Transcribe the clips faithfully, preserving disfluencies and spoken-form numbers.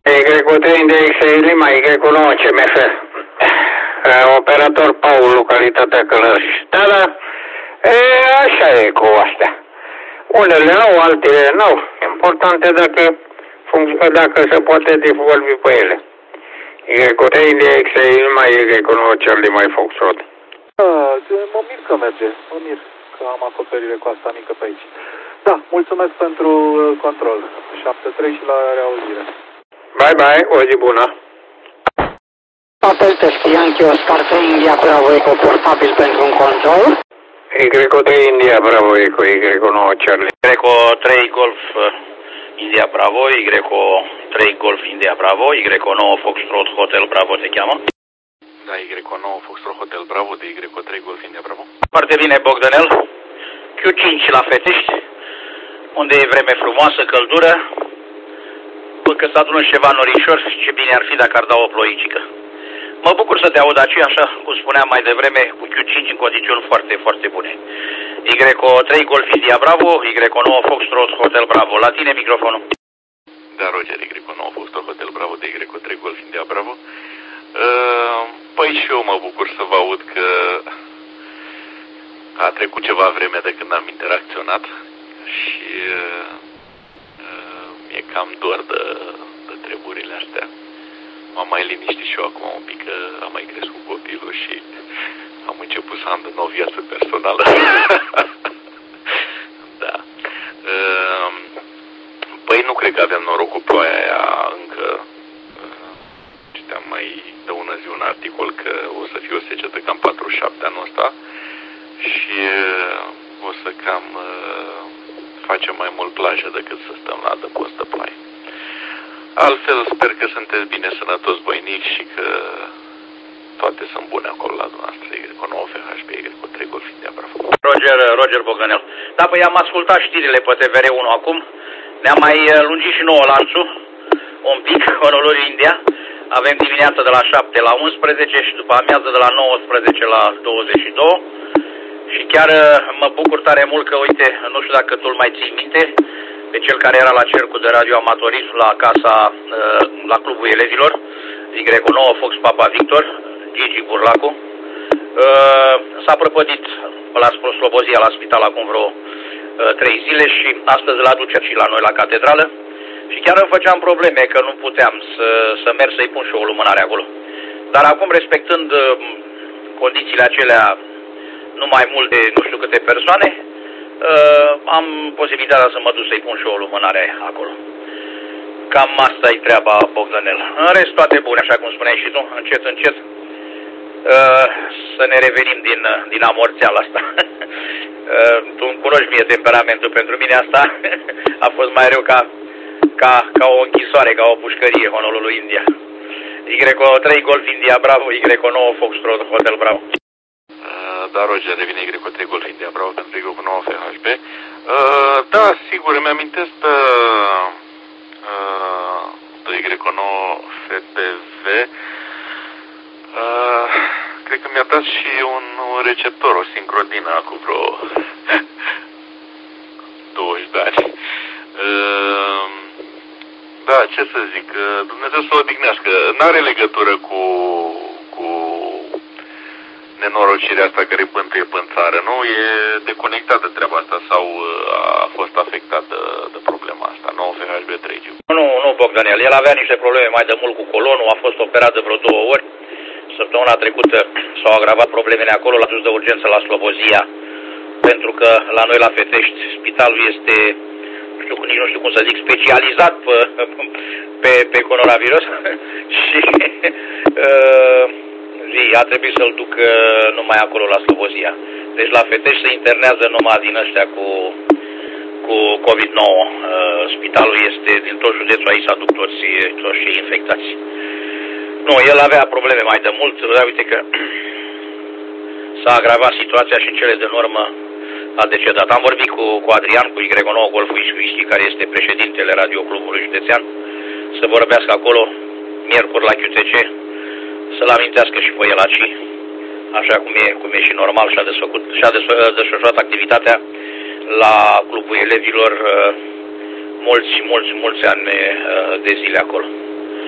Y trei de X Lima, Y nouă C M F. Operator Paul, localitatea Călăraș. Da, da. E, așa e cu astea. Unele au, altele nu. Important e dacă, dacă se poate vorbi pe ele. Y trei de X Lima, Y nouă Charlie mai Foxtrot. Da, mă mir că merge. Mă mir că am acoperire cu asta mică pe aici. Da, mulțumesc pentru control. șapte trei și la reauzire. Bye, bye, o zi bună. Apel test Yankee Oscar trei India Bravo Eco portabil pentru un control. Y trei India Bravo Eco, Y nouă Charlie. Y trei Golf India Bravo, Y trei Golf India Bravo, Y nouă Foxtrot Hotel Bravo te cheamă? Da, Y nouă Foxtrot Hotel Bravo de Y trei Golf India Bravo. Foarte bine, Bogdanel. Q cinci la Fetești, unde e vreme frumoasă, căldură. Că s-a adunat ceva norișor, ce bine ar fi dacă ar da o ploicică. Mă bucur să te aud aici, așa cum spuneam mai devreme, cu Q cinci în condiții foarte, foarte bune. Y trei Golf India Bravo, Y nouă Foxtrot Hotel Bravo. La tine microfonul. Da, Roger, Y nouă Foxtrot Hotel Bravo de Y trei Golf India Bravo. Uh, păi și eu mă bucur să vă aud că a trecut ceva vreme de când am interacționat și uh, uh, mi-e cam dor de, de treburile astea. M-am mai liniștit și eu acum un pic, că am mai crescut copilul și am început să am de nou viață personală. Da. Uh, păi nu cred că avem noroc cu ploaia aia încă. Uh, citeam mai de ună zi un articol că o să fie o secetă cam patruzeci și șapte anul ăsta și uh, o să cam uh, facem mai mult plajă decât să stăm la adăpost de ploaie. Altfel, sper că sunteți bine sănătoși, băinici, și că toate sunt bune acolo la dumneavoastră. Y nouă F H B, Y trei Golf India Bravo. Roger, Roger Bogdanel. Da, păi am ascultat știrile pe T V R unu acum. Ne-am mai lungit și nouă lanțul, un pic, Honolulu, India. Avem dimineața de la șapte la unsprezece și după amiază de la nouăsprezece la douăzeci și doi. Și chiar mă bucur tare mult că, uite, nu știu dacă tu îl mai ții minte, pe cel care era la cercul de radioamatorism la casa, la clubul elevilor, Y nouă Fox Papa Victor, Gigi Burlacu. S-a prăpădit la Slobozia la spital acum vreo trei zile și astăzi îl aduce și la noi la catedrală. Și chiar îmi făceam probleme că nu puteam să, să merg să-i pun și o lumânare acolo. Dar acum, respectând condițiile acelea, nu mai mult de nu știu câte persoane, uh, am posibilitatea să mă duc să-i pun și o lumânare acolo. Cam asta e treaba, Bogdanel. În rest, toate bune, așa cum spuneai și tu, încet, încet, uh, să ne revenim din, din amorțeala asta. uh, tu îmi cunoști mie temperamentul, pentru mine asta a fost mai rău ca, ca, ca o închisoare, ca o pușcărie, Honolulu, India. Y trei Golf India Bravo, Y nouă Foxtrot Hotel Bravo. Da, Roger, revine Y trei Golf India Bravo pentru Y nouă F H B. Uh, da, sigur, îmi amintesc de, uh, de Y nouă F T V. Uh, cred că mi-a dat și un receptor, o sincrodină, cu vreo douăzeci de ani. Uh, da, ce să zic, Dumnezeu să o odihnească. N-are legătură cu, cu nenorocirea asta care bântuie pe țară, nu? E deconectată treaba asta sau a fost afectată de problema asta? nouă F H B trei G. Nu, nu, Bogdanel. El avea niște probleme mai de mult cu colonul, a fost operat de vreo două ori. Săptămâna trecută s-au agravat problemele acolo, l-a dus de urgență la Slobozia, pentru că la noi la Fetești spitalul este, nu știu, nici nu știu cum să zic, specializat pe, pe, pe coronavirus și uh, a trebuit să-l duc numai acolo la Slobozia. Deci la Fetești se internează numai din ăștia cu, cu COVID nouă. Spitalul este din tot județul, aici s-a duc toți, toți cei infectați. Nu, el avea probleme mai de mult, dar uite că s-a agravat situația și în cele din urmă a decedat. Am vorbit cu, cu Adrian, cu Y nouă Golf Whisky, care este președintele radioclubului județean, să vorbească acolo miercuri la Q T C, să-l amintească și pe el aici, așa cum e, cum e și normal, și-a desfăcut, și-a desfășurat activitatea la clubul elevilor mulți, mulți, mulți ani de zile acolo.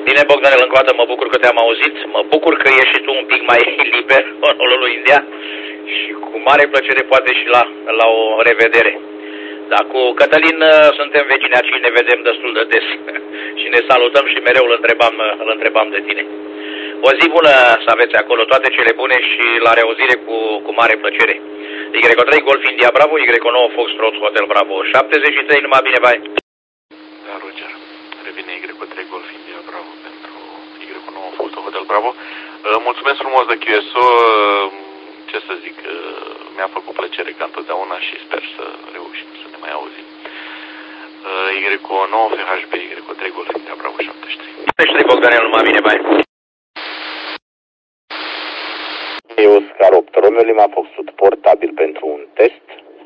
Bine, Bogdanel, încă o dată mă bucur că te-am auzit, mă bucur că ești și tu un pic mai liber în lui India și cu mare plăcere poate și la, la o revedere. Dar cu Cătălin suntem vecini aici, ne vedem destul de des și ne salutăm și mereu îl întrebam, îl întrebam de tine. O zi bună să aveți acolo, toate cele bune și la reauzire cu, cu mare plăcere. Y trei Golf India Bravo, Y nouă Foxtrot Hotel Bravo șaptezeci și trei, numai bine, bye. Da, Roger, revine Y trei Golf India Bravo pentru Y nouă Foxtrot Hotel Bravo. Mulțumesc frumos de Q S O, ce să zic, mi-a făcut plăcere ca întotdeauna și sper să reușim să ne mai auzim. Y nouă F H B, Y trei Golf India Bravo șaptezeci și trei. șaptezeci și trei, Bogdanel, numai bine, bye. Oscar opt Romeo Lima Foxtrot portabil pentru un test.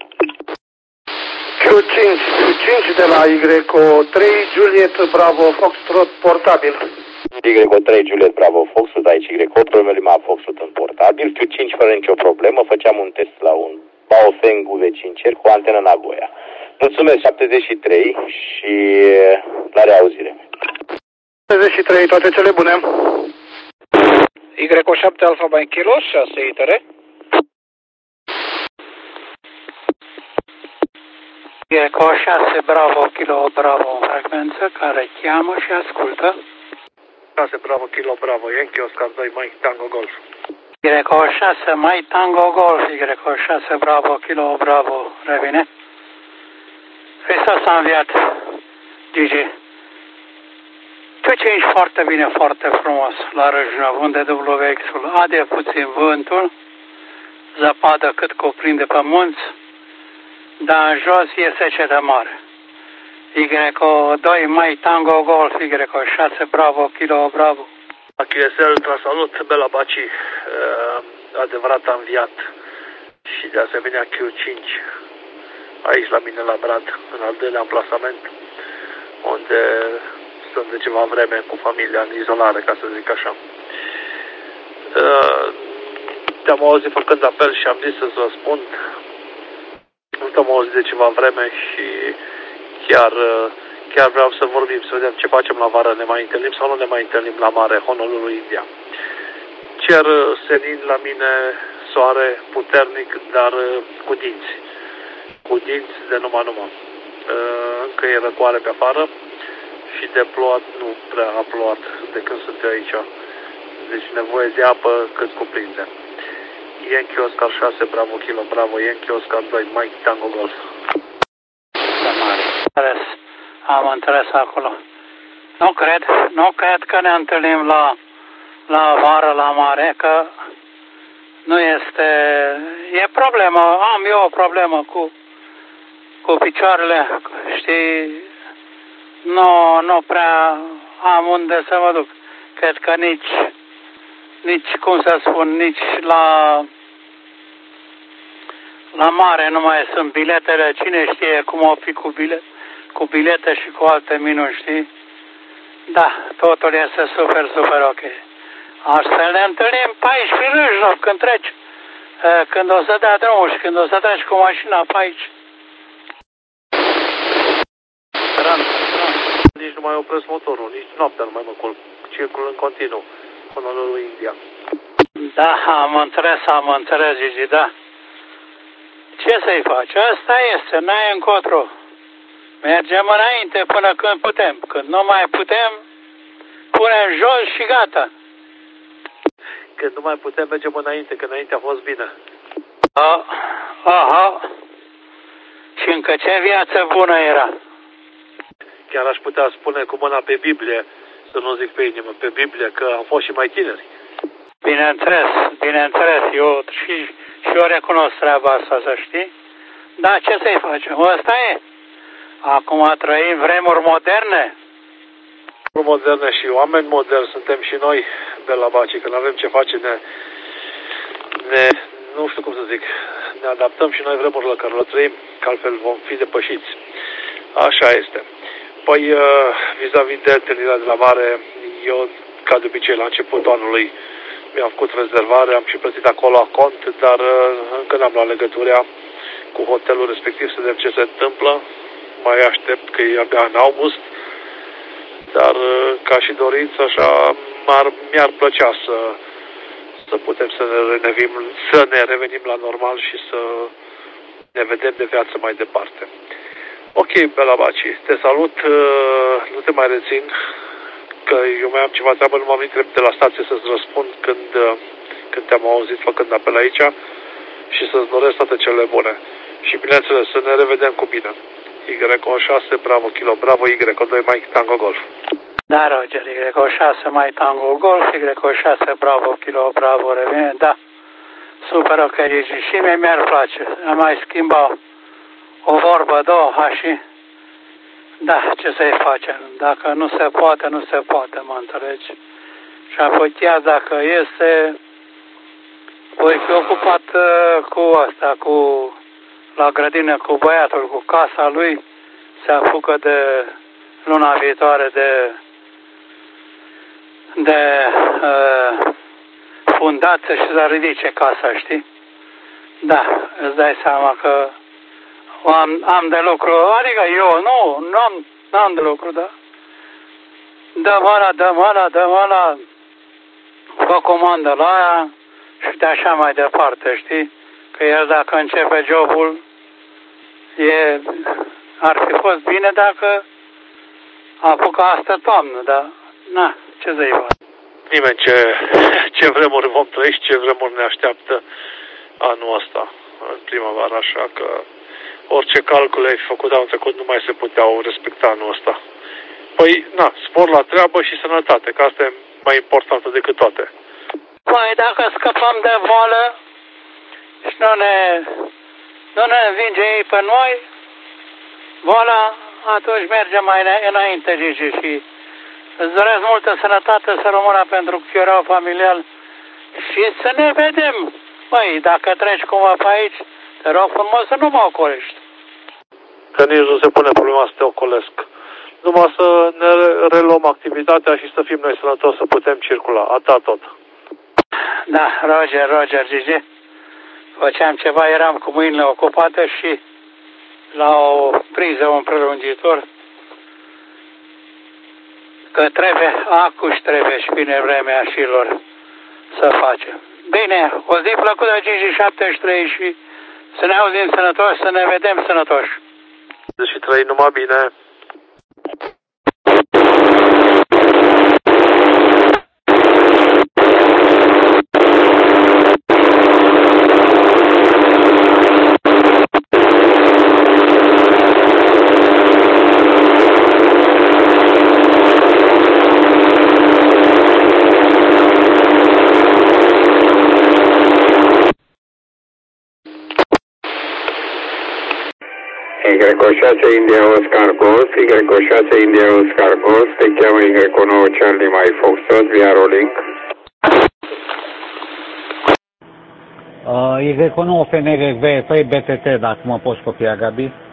Q cinci, Q cinci de la Y trei Juliet Bravo Foxtrot portabil. Y trei Juliet Bravo Foxtrot, aici Y opt Romeo Lima Foxtrot în portabil. Q cinci fără nicio problemă, făceam un test la un Baofeng U V cinci R cu antenă Nagoya. Mulțumesc, șaptezeci și trei și la reauzire. șaptezeci și trei, toate cele bune. Y șapte Alfa by Kilo, șase I T R. Y șase Bravo Kilo Bravo în frecvență, care cheamă și ascultă. șase Bravo Kilo Bravo, Yankee Oscar doi Mike Tango Golf. Y șase Mike Tango Golf, Y șase Bravo Kilo Bravo, revine. Hristos a înviat, Gigi. Q cinci foarte bine, foarte frumos la Râșnăv, unde W X-ul ade puțin vântul, zăpadă cât cuprinde pe munți, dar în jos e secetă mare. Y doi Mai Tango Golf, Y șase Bravo Kilo Bravo. La Q S L, trasalut, Bela Baci, adevărat a înviat și de asemenea Q cinci, aici la mine la Brad, în al doilea amplasament, unde sunt de ceva vreme cu familia în izolare, ca să zic așa. Te-am auzit făcând apel și am zis să-ți răspund. Nu te-am auzit de ceva vreme și chiar, chiar vreau să vorbim, să vedem ce facem la vară. Ne mai întâlnim sau nu ne mai întâlnim la mare, Honolulu, India. Cer senin la mine soare puternic, dar cu dinți. Cu dinți de numai numai. Încă e răcoare pe afară și de plouat nu prea a plouat de când sunt eu aici. Deci nevoie de apă cât cuprinde. Yankee Oscar șase Bravo Kilo Bravo, Yankee Oscar doi Mike Tango Golf. Am înțeles acolo. Nu cred, nu cred că ne întâlnim la, la vară, la mare, că nu este... E problemă, am eu o problemă cu, cu picioarele, știi, nu, nu prea am unde să mă duc. Cred că nici, nici, cum să spun, nici la, la mare nu mai sunt biletele. Cine știe cum o fi cu, bilet, cu bilete și cu alte minuni, știi? Da, totul este super, super ok. Astfel ne întâlnim pe aici, pe Râșnov, când treci, când o să dea drumul și când o să treci cu mașina pe aici. Ran, ran. Nici nu mai opresc motorul, nici noaptea nu mai mă culp. Circul în continuu, Honolulu, India. Da, am înțeles, am înțeles, Gigi, da. Ce să-i faci? Asta este, n-ai încotro. Mergem înainte până când putem. Când nu mai putem, punem jos și gata. Când nu mai putem, mergem înainte, că înainte a fost bine. A, aha. Și încă ce viață bună era. Chiar aș putea spune cu mâna pe Biblie, să nu zic pe inimă, pe Biblie, că am fost și mai tineri. Bineînțeles, bineînțeles, eu și, și eu recunosc treaba asta, să știi. Da, ce să-i facem? Ăsta e. Acum trăim vremuri moderne. Moderne și oameni moderni suntem și noi de la Baci, că nu avem ce face, ne, ne, nu știu cum să zic, ne adaptăm și noi vremurile care le trăim, că altfel vom fi depășiți. Așa este. Păi, vis-a-vis de întâlnirea de la mare, eu, ca de obicei, la începutul anului, mi-am făcut rezervare, am și plătit acolo la cont, dar încă n-am luat legătura cu hotelul respectiv să vedem ce se întâmplă. Mai aștept că e abia în august. dar ca și dorință așa m-ar, mi-ar plăcea să, să putem să ne, revenim, să ne revenim la normal și să ne vedem de viață mai departe. Ok, Bela Baci, te salut, nu te mai rețin, că eu mai am ceva treabă, nu m-am venit de la stație să-ți răspund când, când te-am auzit făcând apel aici și să-ți doresc toate cele bune. Și bineînțeles, să ne revedem cu bine. Y O șase, Bravo, Kilo, Bravo, Y O doi, Mike, Tango, Golf. Da, Roger, Y O șase, Mike, Tango, Golf, Y O șase, Bravo, Kilo, Bravo, revine, da. Super, ok, Gigi, și mie mi-ar place. Am mai schimbat o vorbă, două, ha, și... Da, ce să-i facem? Dacă nu se poate, nu se poate, mă înțelegi? Și apoi chiar dacă este, voi fi ocupat uh, cu asta, cu la grădină, cu băiatul, cu casa lui, se apucă de luna viitoare de de uh, fundație și să ridice casa, știi? Da, îți dai seama că am, am de lucru, adică eu nu, nu am, n-am de lucru, da? Dă-mă ăla, dă-mă ăla, dă-mă ăla, fă comandă la aia și de așa mai departe, știi? Că el dacă începe jobul, e, ar fi fost bine dacă apucă asta toamnă, dar na, ce să-i fac? Nimeni ce, ce vremuri vom trăi și ce vremuri ne așteaptă anul ăsta, în primăvară, așa că orice calcule ai făcut anul trecut nu mai se puteau respecta anul ăsta. Păi, na, spor la treabă și sănătate, că asta e mai importantă decât toate. Păi, dacă scăpăm de boală și nu ne, nu ne învinge ei pe noi, boala, atunci mergem mai înainte, Gigi, și îți doresc multă sănătate să rămână pentru chiorau familial și să ne vedem. Măi, dacă treci cumva pe aici, te rog frumos să nu mă ocolești. Că nici nu se pune problema să te ocolesc. Numai să ne reluăm activitatea și să fim noi sănătoși, să putem circula. Atât tot. Da, Roger, Roger, Gigi. Făceam ceva, eram cu mâinile ocupate și la o priză, un prelungitor, că trebuie, acuși trebuie și vine vremea șilor să facem. Bine, o zi plăcută, Gigi șaptezeci și trei, și să ne auzim sănătoși, să ne vedem sănătoși. Și trăi numai bine. Y O șase India Oscar Golf, Y O șase India Oscar Golf, te cheamă Y O nouă Charlie Mike Foxtrot, via rolling. Uh, Y O nouă F N R V, păi B T T, dacă mă poți copia, Gabi.